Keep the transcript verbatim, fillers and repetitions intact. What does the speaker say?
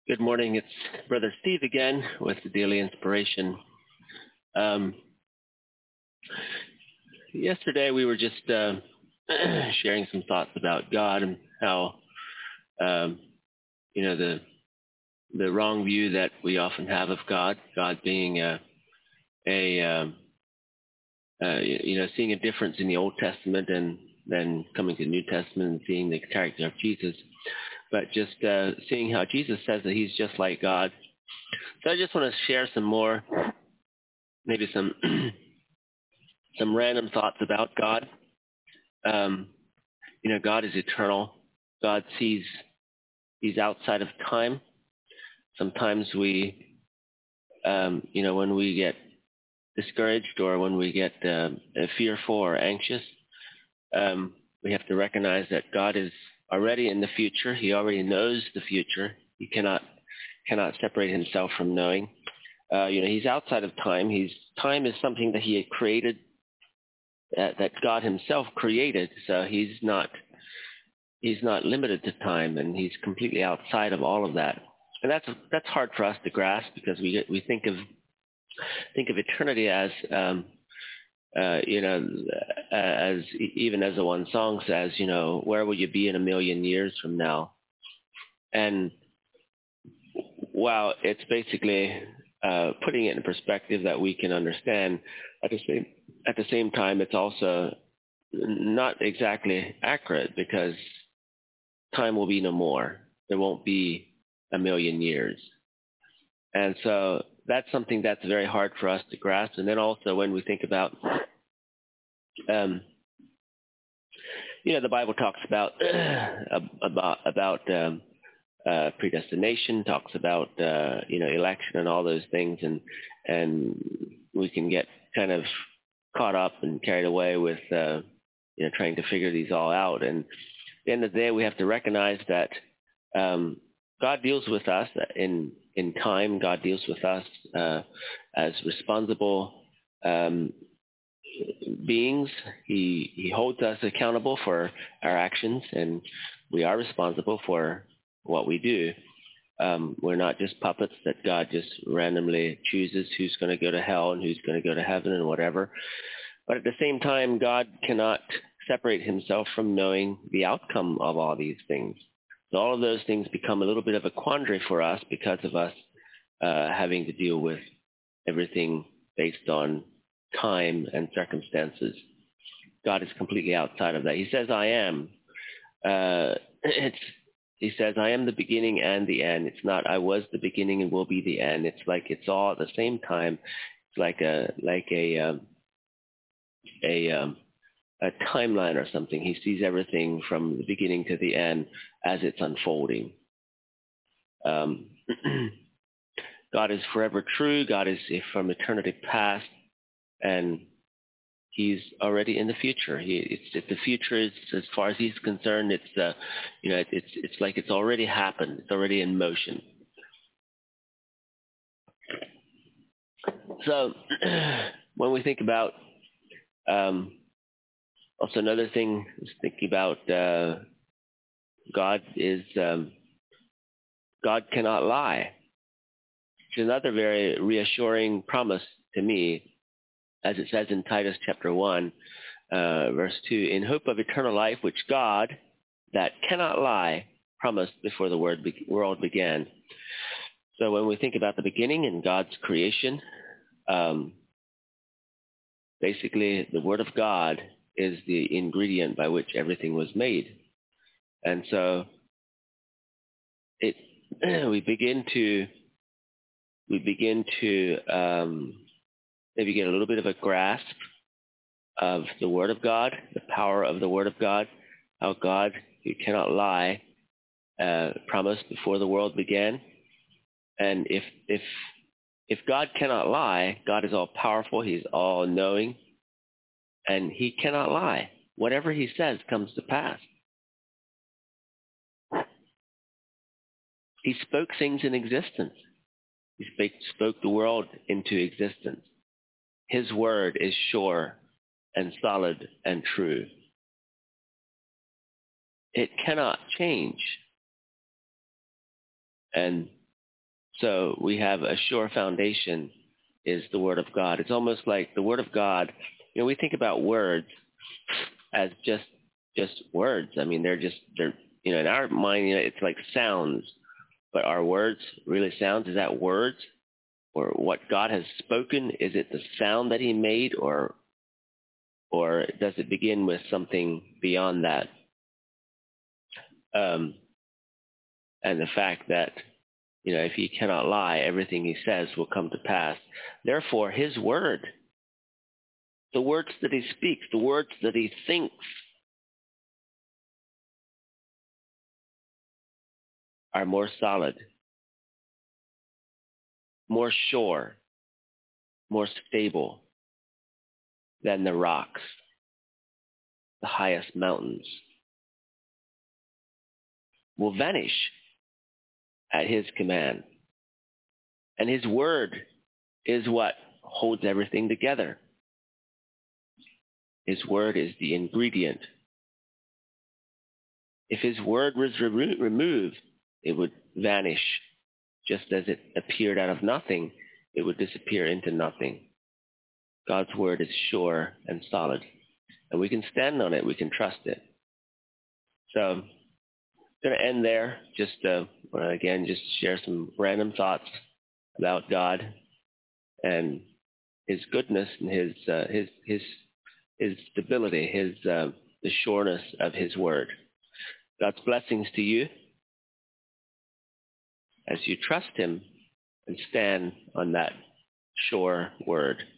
Good morning. It's Brother Steve again with the Daily Inspiration. Um, yesterday we were just uh, sharing some thoughts about God and how, um, you know, the the wrong view that we often have of God, God being a, a um, uh, you know, seeing a difference in the Old Testament and then coming to the New Testament and seeing the character of Jesus, but just uh, seeing how Jesus says that he's just like God. So I just want to share some more, maybe some some random thoughts about God. Um, you know, God is eternal. God sees, he's outside of time. Sometimes we, um, you know, when we get discouraged or when we get uh, fearful or anxious, um, we have to recognize that God is already in the future. He already knows the future. He cannot cannot separate himself from knowing. Uh, you know, he's outside of time. He's time is something that he had created, that, that God himself created. So he's not he's not limited to time, and he's completely outside of all of that. And that's that's hard for us to grasp because we we think of think of eternity as um, uh, you know as even as the one song says, you know, where will you be in a million years from now? And wow, it's basically uh, putting it in perspective that we can understand. At the same at the same time, it's also not exactly accurate because time will be no more. There won't be a million years. And so that's something that's very hard for us to grasp. And then also when we think about, um, you know, the Bible talks about about about um, uh, predestination, talks about uh, you know election and all those things, and and we can get kind of caught up and carried away with uh, you know trying to figure these all out. And at the end of the day, we have to recognize that um, God deals with us in in time. God deals with us uh, as responsible um, beings. He he holds us accountable for our actions, and we are responsible for what we do. Um, we're not just puppets that God just randomly chooses who's going to go to hell and who's going to go to heaven and whatever. But at the same time, God cannot separate himself from knowing the outcome of all these things. So all of those things become a little bit of a quandary for us because of us uh, having to deal with everything based on time and circumstances. God is completely outside of that. He says, I am. Uh, it's, he says, I am the beginning and the end. It's not, I was the beginning and will be the end. It's like it's all at the same time. It's like a, like a, um, a, um, a timeline or something. He sees everything from the beginning to the end as it's unfolding. Um, God is forever true. God is from eternity past, and he's already in the future. He, it's, it, the future is, as far as he's concerned, it's uh, you know, it, it's it's like it's already happened. It's already in motion. So when we think about um, also another thing is thinking about uh, God is um, God cannot lie. It's another very reassuring promise to me, as it says in Titus chapter one, uh, verse two, in hope of eternal life, which God, that cannot lie, promised before the word be- world began. So when we think about the beginning and God's creation, um, basically the word of God is the ingredient by which everything was made. And so it we begin to we begin to um, maybe get a little bit of a grasp of the Word of God, the power of the Word of God, how God, who cannot lie, uh, promised before the world began. And if if if God cannot lie, God is all powerful, he's all knowing, and he cannot lie. Whatever he says comes to pass. He spoke things in existence. He spoke, spoke the world into existence. His word is sure and solid and true. It cannot change. And So we have a sure foundation is the Word of God. It's almost like the Word of God, you know, we think about words as just just words. I mean, they're just, they're, you know, in our mind, you know, it's like sounds. But are words really sounds? Is that words? Or what God has spoken? Is it the sound that he made? Or or does it begin with something beyond that? Um, and the fact that, you know, if he cannot lie, everything he says will come to pass. Therefore, his word, the words that he speaks, the words that he thinks, are more solid, more sure, more stable than the rocks, the highest mountains. Will vanish at his command. And his word is what holds everything together. His word is the ingredient. If his word was re- removed, it would vanish. Just as it appeared out of nothing, it would disappear into nothing. God's word is sure and solid. And we can stand on it. We can trust it. So I'm going to end there. Just, uh, again, just share some random thoughts about God and his goodness and his uh, his his his stability, his uh, the sureness of his word. God's blessings to you as you trust him and stand on that sure word.